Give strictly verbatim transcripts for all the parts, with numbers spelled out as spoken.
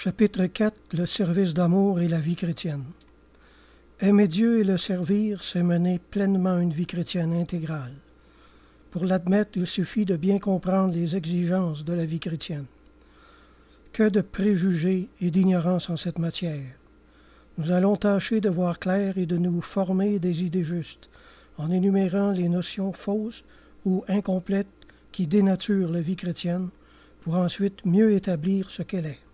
Chapitre quatre. Le service d'amour et la vie chrétienne. Aimer Dieu et le servir, c'est mener pleinement une vie chrétienne intégrale. Pour l'admettre, il suffit de bien comprendre les exigences de la vie chrétienne. Que de préjugés et d'ignorance en cette matière. Nous allons tâcher de voir clair et de nous former des idées justes, en énumérant les notions fausses ou incomplètes qui dénaturent la vie chrétienne, pour ensuite mieux établir ce qu'elle est.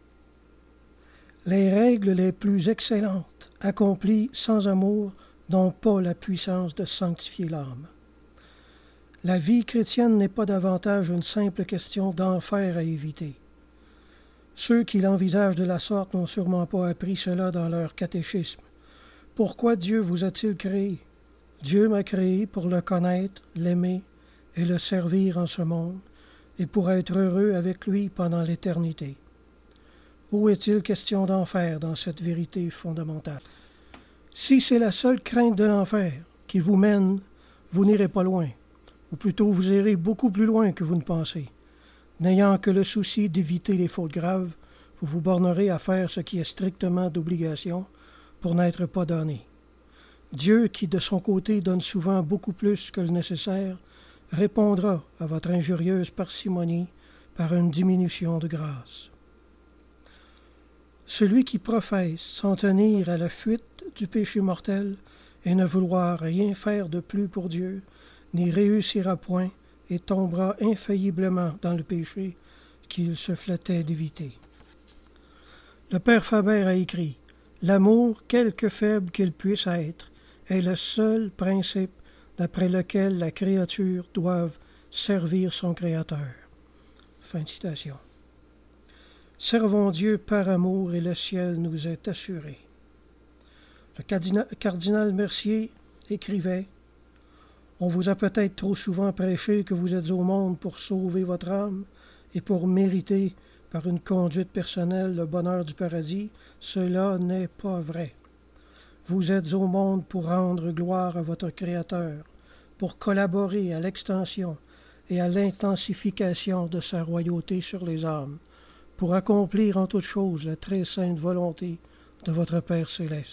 Les règles les plus excellentes, accomplies sans amour, n'ont pas la puissance de sanctifier l'âme. La vie chrétienne n'est pas davantage une simple question d'enfer à éviter. Ceux qui l'envisagent de la sorte n'ont sûrement pas appris cela dans leur catéchisme. Pourquoi Dieu vous a-t-il créé? Dieu m'a créé pour le connaître, l'aimer et le servir en ce monde, et pour être heureux avec lui pendant l'éternité. Où est-il question d'enfer dans cette vérité fondamentale? Si c'est la seule crainte de l'enfer qui vous mène, vous n'irez pas loin, ou plutôt vous irez beaucoup plus loin que vous ne pensez. N'ayant que le souci d'éviter les fautes graves, vous vous bornerez à faire ce qui est strictement d'obligation pour n'être pas damné. Dieu, qui de son côté donne souvent beaucoup plus que le nécessaire, répondra à votre injurieuse parcimonie par une diminution de grâce. Celui qui professe s'en tenir à la fuite du péché mortel et ne vouloir rien faire de plus pour Dieu, n'y réussira point et tombera infailliblement dans le péché qu'il se flattait d'éviter. Le Père Faber a écrit « L'amour, quelque faible qu'il puisse être, est le seul principe d'après lequel la créature doit servir son Créateur. » Fin de citation. Servons Dieu par amour et le ciel nous est assuré. Le cardinal, cardinal Mercier écrivait « On vous a peut-être trop souvent prêché que vous êtes au monde pour sauver votre âme et pour mériter par une conduite personnelle le bonheur du paradis. Cela n'est pas vrai. Vous êtes au monde pour rendre gloire à votre Créateur, pour collaborer à l'extension et à l'intensification de sa royauté sur les âmes, pour accomplir en toutes choses la très sainte volonté de votre Père céleste. »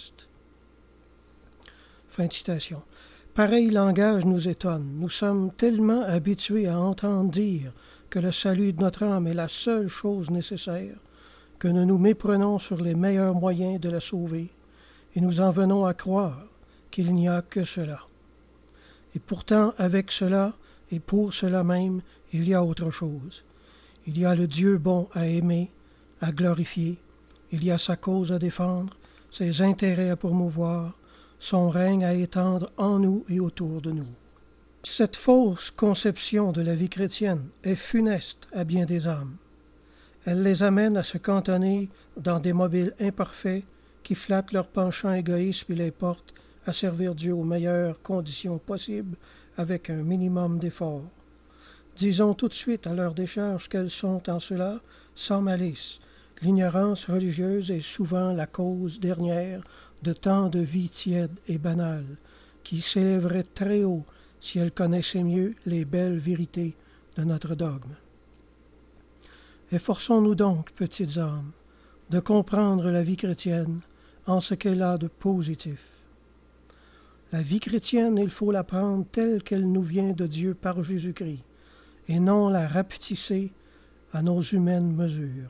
Fin de citation. Pareil langage nous étonne. Nous sommes tellement habitués à entendre dire que le salut de notre âme est la seule chose nécessaire que nous nous méprenons sur les meilleurs moyens de la sauver et nous en venons à croire qu'il n'y a que cela. Et pourtant, avec cela et pour cela même, il y a autre chose. Il y a le Dieu bon à aimer, à glorifier. Il y a sa cause à défendre, ses intérêts à promouvoir, son règne à étendre en nous et autour de nous. Cette fausse conception de la vie chrétienne est funeste à bien des âmes. Elle les amène à se cantonner dans des mobiles imparfaits qui flattent leur penchant égoïste et les portent à servir Dieu aux meilleures conditions possibles avec un minimum d'effort. Disons tout de suite à leur décharge qu'elles sont en cela sans malice. L'ignorance religieuse est souvent la cause dernière de tant de vies tièdes et banales, qui s'élèveraient très haut si elles connaissaient mieux les belles vérités de notre dogme. Efforçons-nous donc, petites âmes, de comprendre la vie chrétienne en ce qu'elle a de positif. La vie chrétienne, il faut la prendre telle qu'elle nous vient de Dieu par Jésus-Christ, et non la rapetisser à nos humaines mesures.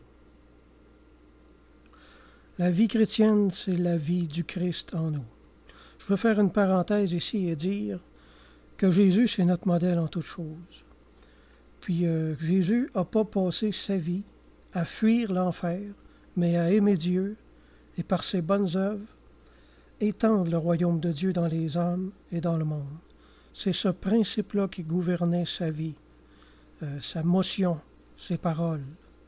La vie chrétienne, c'est la vie du Christ en nous. Je veux faire une parenthèse ici et dire que Jésus, c'est notre modèle en toutes choses. Puis euh, Jésus n'a pas passé sa vie à fuir l'enfer, mais à aimer Dieu et par ses bonnes œuvres, étendre le royaume de Dieu dans les âmes et dans le monde. C'est ce principe-là qui gouvernait sa vie, euh, sa motion, ses paroles.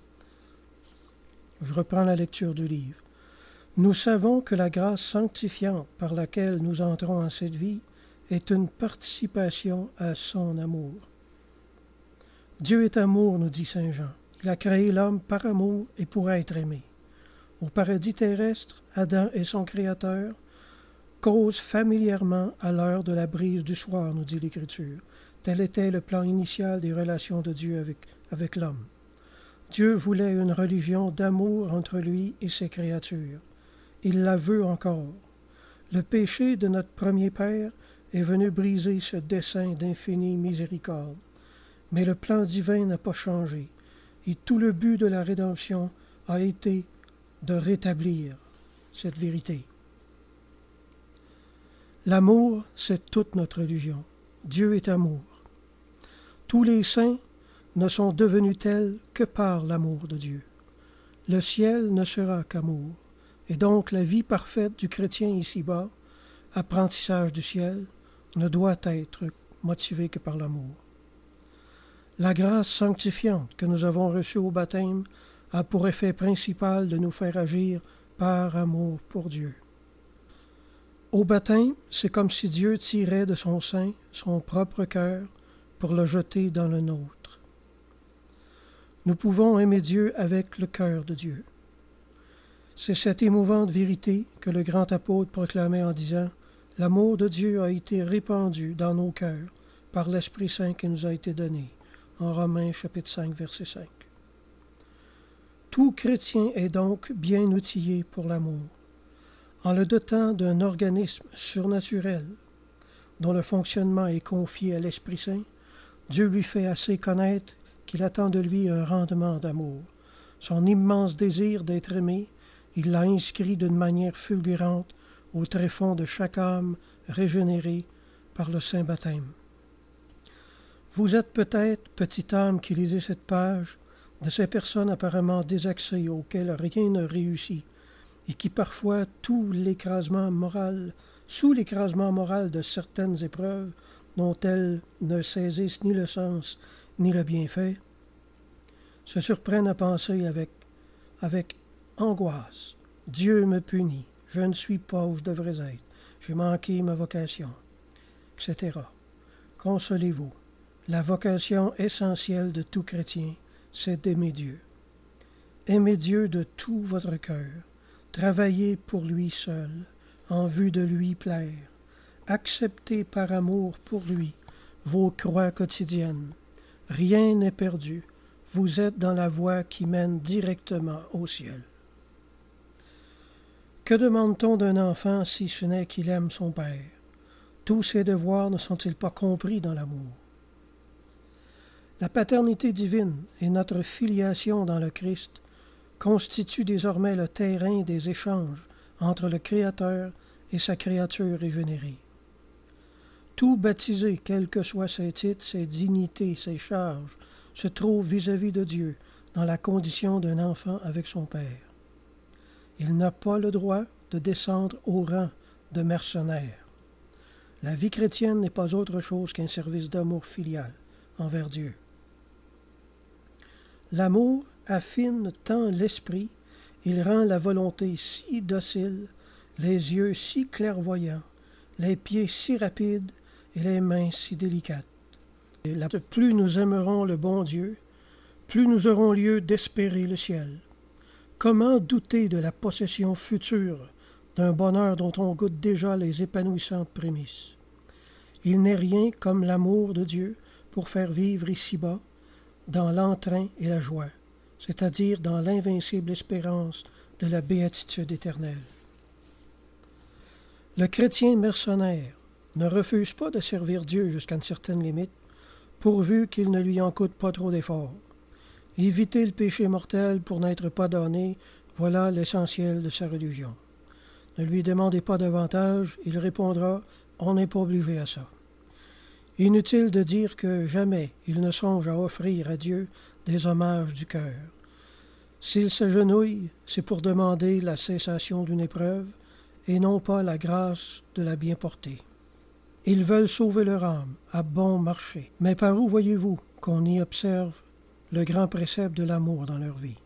Je reprends la lecture du livre. Nous savons que la grâce sanctifiante par laquelle nous entrons en cette vie est une participation à son amour. Dieu est amour, nous dit saint Jean. Il a créé l'homme par amour et pour être aimé. Au paradis terrestre, Adam et son Créateur causent familièrement à l'heure de la brise du soir, nous dit l'Écriture. Tel était le plan initial des relations de Dieu avec, avec l'homme. Dieu voulait une religion d'amour entre lui et ses créatures. Il la veut encore. Le péché de notre premier père est venu briser ce dessein d'infinie miséricorde. Mais le plan divin n'a pas changé, et tout le but de la rédemption a été de rétablir cette vérité. L'amour, c'est toute notre religion. Dieu est amour. Tous les saints ne sont devenus tels que par l'amour de Dieu. Le ciel ne sera qu'amour, et donc la vie parfaite du chrétien ici-bas, apprentissage du ciel, ne doit être motivée que par l'amour. La grâce sanctifiante que nous avons reçue au baptême a pour effet principal de nous faire agir par amour pour Dieu. Au baptême, c'est comme si Dieu tirait de son sein son propre cœur pour le jeter dans le nôtre. Nous pouvons aimer Dieu avec le cœur de Dieu. C'est cette émouvante vérité que le grand apôtre proclamait en disant « L'amour de Dieu a été répandu dans nos cœurs par l'Esprit Saint qui nous a été donné » en Romains chapitre cinq, verset cinq. Tout chrétien est donc bien outillé pour l'amour. En le dotant d'un organisme surnaturel dont le fonctionnement est confié à l'Esprit Saint, Dieu lui fait assez connaître qu'il attend de lui un rendement d'amour. Son immense désir d'être aimé, il l'a inscrit d'une manière fulgurante au tréfonds de chaque âme régénérée par le saint baptême. Vous êtes peut-être, petite âme qui lisez cette page, de ces personnes apparemment désaxées auxquelles rien ne réussit et qui parfois, tout l'écrasement moral, sous l'écrasement moral de certaines épreuves dont elles ne saisissent ni le sens ni le bienfait, se surprennent à penser avec, avec angoisse « Dieu me punit, je ne suis pas où je devrais être, j'ai manqué ma vocation, et cetera » Consolez-vous. La vocation essentielle de tout chrétien, c'est d'aimer Dieu. Aimez Dieu de tout votre cœur. Travaillez pour lui seul, en vue de lui plaire. Acceptez par amour pour lui vos croix quotidiennes. Rien n'est perdu. Vous êtes dans la voie qui mène directement au ciel. Que demande-t-on d'un enfant si ce n'est qu'il aime son Père? Tous ses devoirs ne sont-ils pas compris dans l'amour? La paternité divine et notre filiation dans le Christ constituent désormais le terrain des échanges entre le Créateur et sa créature régénérée. Tout baptisé, quels que soient ses titres, ses dignités, ses charges, se trouve vis-à-vis de Dieu dans la condition d'un enfant avec son Père. Il n'a pas le droit de descendre au rang de mercenaire. La vie chrétienne n'est pas autre chose qu'un service d'amour filial envers Dieu. L'amour affine tant l'esprit, il rend la volonté si docile, les yeux si clairvoyants, les pieds si rapides et les mains si délicates. Et là, plus nous aimerons le bon Dieu, plus nous aurons lieu d'espérer le ciel. Comment douter de la possession future d'un bonheur dont on goûte déjà les épanouissantes prémices? Il n'est rien comme l'amour de Dieu pour faire vivre ici-bas dans l'entrain et la joie, c'est-à-dire dans l'invincible espérance de la béatitude éternelle. Le chrétien mercenaire ne refuse pas de servir Dieu jusqu'à une certaine limite, pourvu qu'il ne lui en coûte pas trop d'efforts. Éviter le péché mortel pour n'être pas damné, voilà l'essentiel de sa religion. Ne lui demandez pas davantage, il répondra « On n'est pas obligé à ça ». Inutile de dire que jamais il ne songe à offrir à Dieu des hommages du cœur. S'il s'agenouille, c'est pour demander la cessation d'une épreuve et non pas la grâce de la bien porter. Ils veulent sauver leur âme à bon marché. Mais par où voyez-vous qu'on y observe le grand précepte de l'amour dans leur vie?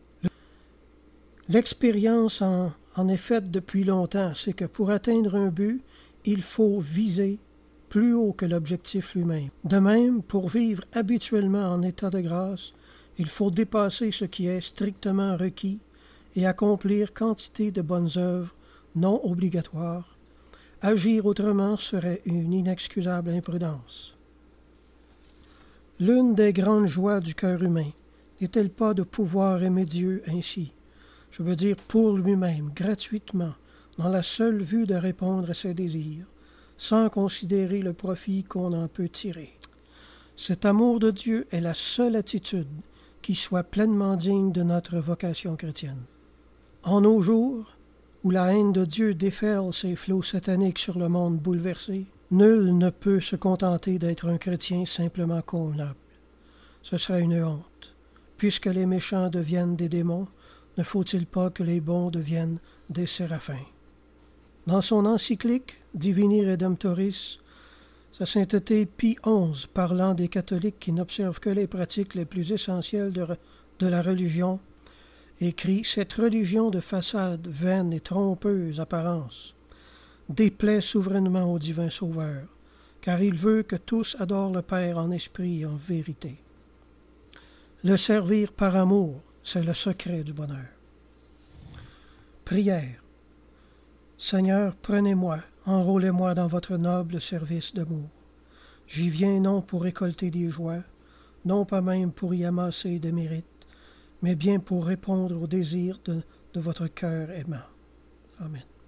L'expérience en, en est faite depuis longtemps, c'est que pour atteindre un but, il faut viser plus haut que l'objectif lui-même. De même, pour vivre habituellement en état de grâce, il faut dépasser ce qui est strictement requis et accomplir quantité de bonnes œuvres non obligatoires. Agir autrement serait une inexcusable imprudence. L'une des grandes joies du cœur humain n'est-elle pas de pouvoir aimer Dieu ainsi, je veux dire pour lui-même, gratuitement, dans la seule vue de répondre à ses désirs, sans considérer le profit qu'on en peut tirer. Cet amour de Dieu est la seule attitude qui soit pleinement digne de notre vocation chrétienne. En nos jours, où la haine de Dieu déferle ses flots sataniques sur le monde bouleversé, nul ne peut se contenter d'être un chrétien simplement convenable. Ce serait une honte. Puisque les méchants deviennent des démons, ne faut-il pas que les bons deviennent des séraphins? Dans son encyclique Divini Redemptoris, sa sainteté Pie onze, parlant des catholiques qui n'observent que les pratiques les plus essentielles de, de la religion, écrit « Cette religion de façade, vaine et trompeuse apparence déplaît souverainement au divin Sauveur, car il veut que tous adorent le Père en esprit et en vérité. Le servir par amour, c'est le secret du bonheur. » Prière. Seigneur, prenez-moi, enrôlez-moi dans votre noble service d'amour. J'y viens non pour récolter des joies, non pas même pour y amasser des mérites, mais bien pour répondre aux désirs de, de votre cœur aimant. Amen.